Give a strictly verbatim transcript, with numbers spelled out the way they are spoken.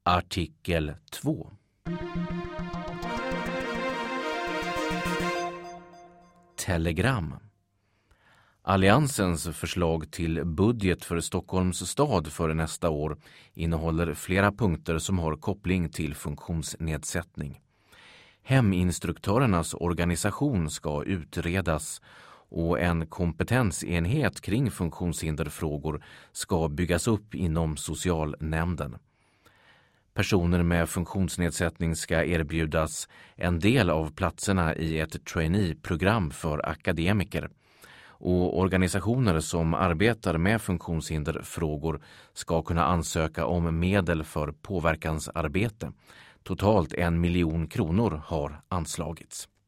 Artikel två. Telegram. Alliansens förslag till budget för Stockholms stad för nästa år innehåller flera punkter som har koppling till funktionsnedsättning. Heminstruktörernas organisation ska utredas och en kompetensenhet kring funktionshinderfrågor ska byggas upp inom socialnämnden. Personer med funktionsnedsättning ska erbjudas en del av platserna i ett trainee-program för akademiker. Och organisationer som arbetar med funktionshinderfrågor ska kunna ansöka om medel för påverkansarbete. Totalt en miljon kronor har anslagits.